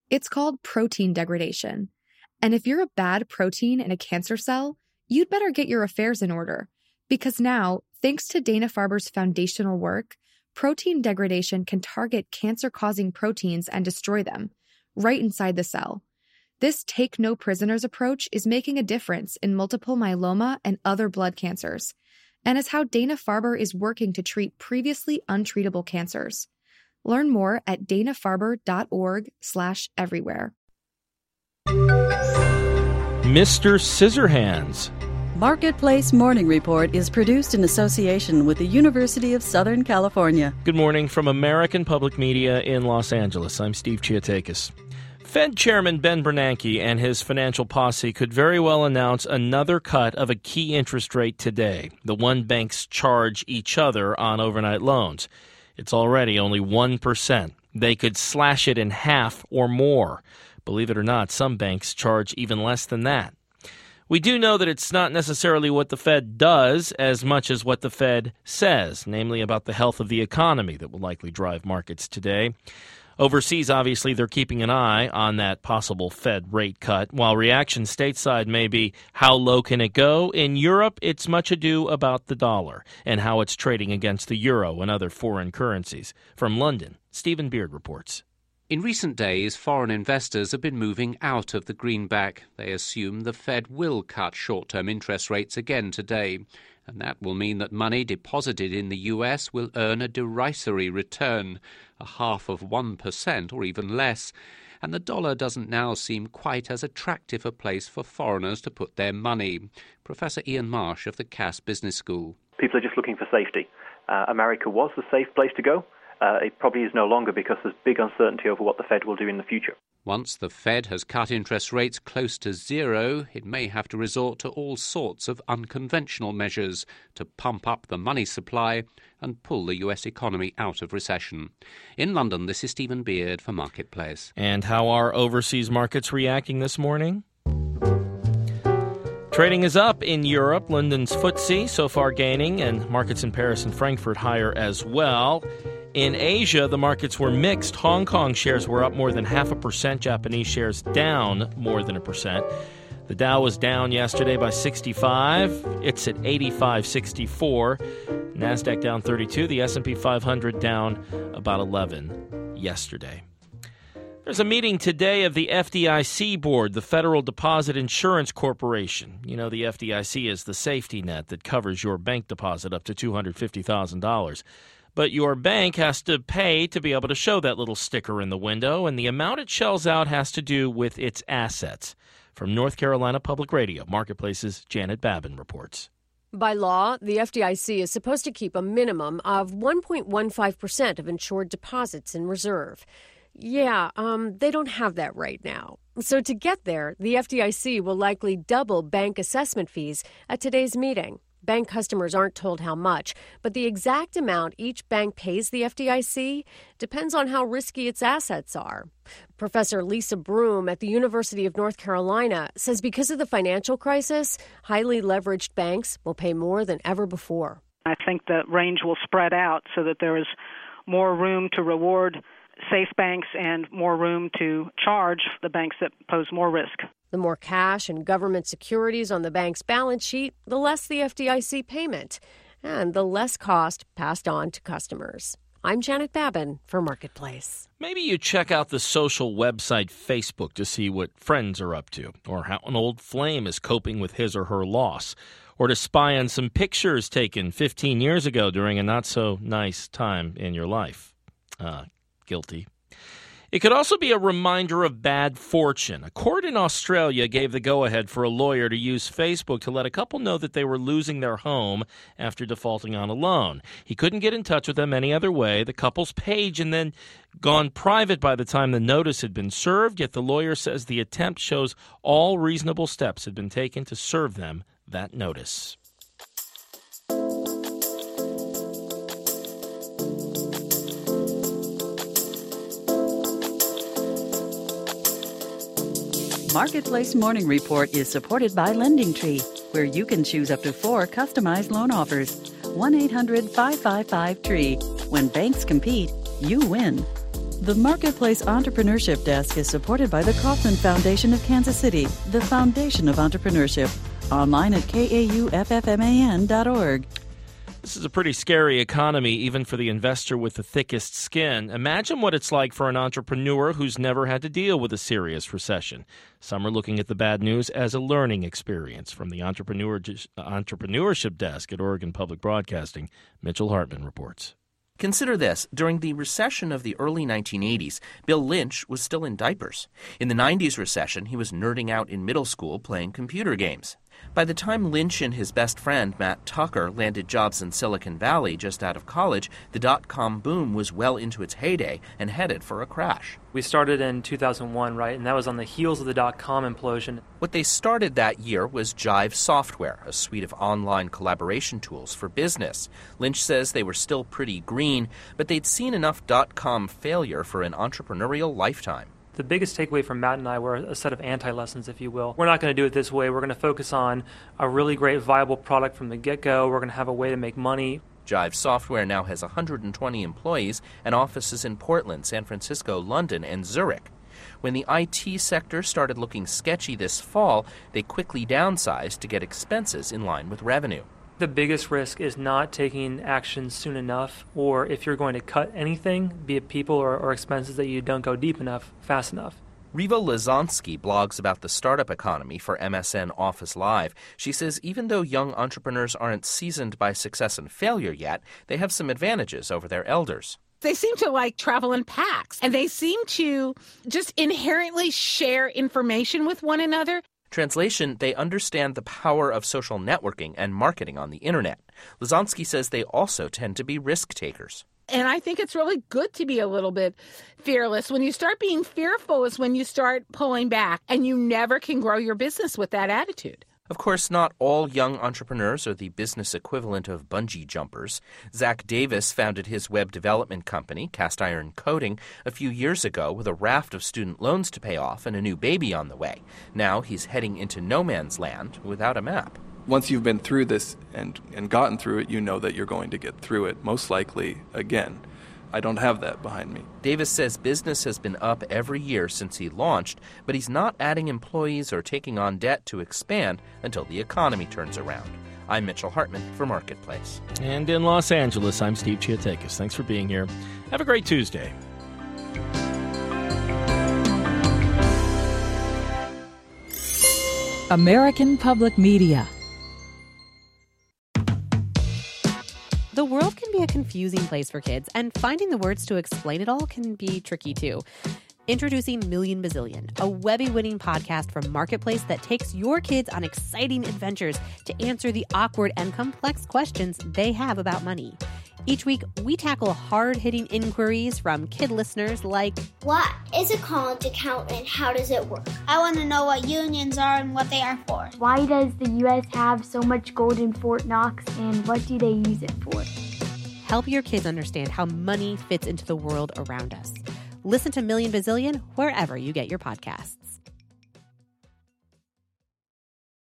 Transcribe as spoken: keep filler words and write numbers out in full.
It's called protein degradation. And if you're a bad protein in a cancer cell, you'd better get your affairs in order. Because now, thanks to Dana-Farber's foundational work, protein degradation can target cancer-causing proteins and destroy them, right inside the cell. This take-no-prisoners approach is making a difference in multiple myeloma and other blood cancers, and is how Dana-Farber is working to treat previously untreatable cancers. Learn more at dana-farber.org slash everywhere. Mister Scissorhands. Marketplace Morning Report is produced in association with the University of Southern California. Good morning from American Public Media in Los Angeles. I'm Steve Chiotakis. Fed Chairman Ben Bernanke and his financial posse could very well announce another cut of a key interest rate today, the one banks charge each other on overnight loans. It's already only one percent. They could slash it in half or more. Believe it or not, some banks charge even less than that. We do know that it's not necessarily what the Fed does as much as what the Fed says, namely about the health of the economy, that will likely drive markets today. Overseas, obviously, they're keeping an eye on that possible Fed rate cut, while reaction stateside may be, how low can it go? In Europe, it's much ado about the dollar and how it's trading against the euro and other foreign currencies. From London, Stephen Beard reports. In recent days, foreign investors have been moving out of the greenback. They assume the Fed will cut short-term interest rates again today, and that will mean that money deposited in the U S will earn a derisory return, a half of one percent or even less, and the dollar doesn't now seem quite as attractive a place for foreigners to put their money. Professor Ian Marsh of the Cass Business School. People are just looking for safety. Uh, America was the safe place to go. Uh, it probably is no longer because there's big uncertainty over what the Fed will do in the future. Once the Fed has cut interest rates close to zero, it may have to resort to all sorts of unconventional measures to pump up the money supply and pull the U S economy out of recession. In London, this is Stephen Beard for Marketplace. And how are overseas markets reacting this morning? Trading is up in Europe. London's F T S E so far gaining, and markets in Paris and Frankfurt higher as well. In Asia, the markets were mixed. Hong Kong shares were up more than half a percent. Japanese shares down more than a percent. The Dow was down yesterday by sixty-five. It's at eighty-five sixty-four. NASDAQ down thirty-two. The S and P five hundred down about eleven yesterday. There's a meeting today of the F D I C board, the Federal Deposit Insurance Corporation. You know, the F D I C is the safety net that covers your bank deposit up to two hundred fifty thousand dollars. But your bank has to pay to be able to show that little sticker in the window, and the amount it shells out has to do with its assets. From North Carolina Public Radio, Marketplace's Janet Babin reports. By law, the F D I C is supposed to keep a minimum of one point one five percent of insured deposits in reserve. Yeah, um, they don't have that right now. So to get there, the F D I C will likely double bank assessment fees at today's meeting. Bank customers aren't told how much, but the exact amount each bank pays the F D I C depends on how risky its assets are. Professor Lisa Broom at the University of North Carolina says because of the financial crisis, highly leveraged banks will pay more than ever before. I think the range will spread out so that there is more room to reward safe banks and more room to charge the banks that pose more risk. The more cash and government securities on the bank's balance sheet, the less the F D I C payment, and the less cost passed on to customers. I'm Janet Babin for Marketplace. Maybe you check out the social website Facebook to see what friends are up to, or how an old flame is coping with his or her loss, or to spy on some pictures taken fifteen years ago during a not-so-nice time in your life. Uh, guilty. It could also be a reminder of bad fortune. A court in Australia gave the go-ahead for a lawyer to use Facebook to let a couple know that they were losing their home after defaulting on a loan. He couldn't get in touch with them any other way. The couple's page had then gone private by the time the notice had been served, yet the lawyer says the attempt shows all reasonable steps had been taken to serve them that notice. Marketplace Morning Report is supported by LendingTree, where you can choose up to four customized loan offers. one eight hundred five five five T R E E. When banks compete, you win. The Marketplace Entrepreneurship Desk is supported by the Kauffman Foundation of Kansas City, the foundation of entrepreneurship. Online at K A U F F M A N dot org. This is a pretty scary economy, even for the investor with the thickest skin. Imagine what it's like for an entrepreneur who's never had to deal with a serious recession. Some are looking at the bad news as a learning experience. From the entrepreneur, Entrepreneurship Desk at Oregon Public Broadcasting, Mitchell Hartman reports. Consider this. During the recession of the early nineteen eighties, Bill Lynch was still in diapers. In the nineties recession, he was nerding out in middle school playing computer games. By the time Lynch and his best friend, Matt Tucker, landed jobs in Silicon Valley just out of college, the dot-com boom was well into its heyday and headed for a crash. We started in two thousand one, right, and that was on the heels of the dot-com implosion. What they started that year was Jive Software, a suite of online collaboration tools for business. Lynch says they were still pretty green, but they'd seen enough dot-com failure for an entrepreneurial lifetime. The biggest takeaway from Matt and I were a set of anti-lessons, if you will. We're not going to do it this way. We're going to focus on a really great, viable product from the get-go. We're going to have a way to make money. Jive Software now has one hundred twenty employees and offices in Portland, San Francisco, London, and Zurich. When the I T sector started looking sketchy this fall, they quickly downsized to get expenses in line with revenue. The biggest risk is not taking action soon enough, or if you're going to cut anything, be it people or, or expenses, that you don't go deep enough, fast enough. Riva Lazonsky blogs about the startup economy for M S N Office Live. She says even though young entrepreneurs aren't seasoned by success and failure yet, they have some advantages over their elders. They seem to like travel in packs, and they seem to just inherently share information with one another. Translation, they understand the power of social networking and marketing on the internet. Lazonsky says they also tend to be risk takers. And I think it's really good to be a little bit fearless. When you start being fearful is when you start pulling back, and you never can grow your business with that attitude. Of course, not all young entrepreneurs are the business equivalent of bungee jumpers. Zach Davis founded his web development company, Cast Iron Coding, a few years ago with a raft of student loans to pay off and a new baby on the way. Now he's heading into no man's land without a map. Once you've been through this and, and gotten through it, you know that you're going to get through it, most likely again. I don't have that behind me. Davis says business has been up every year since he launched, but he's not adding employees or taking on debt to expand until the economy turns around. I'm Mitchell Hartman for Marketplace. And in Los Angeles, I'm Steve Chiatakis. Thanks for being here. Have a great Tuesday. American Public Media. The world can be a confusing place for kids, and finding the words to explain it all can be tricky too. Introducing Million Bazillion, a Webby-winning podcast from Marketplace that takes your kids on exciting adventures to answer the awkward and complex questions they have about money. Each week, we tackle hard-hitting inquiries from kid listeners like, what is a college account and how does it work? I want to know what unions are and what they are for. Why does the U S have so much gold in Fort Knox, and what do they use it for? Help your kids understand how money fits into the world around us. Listen to Million Bazillion wherever you get your podcasts.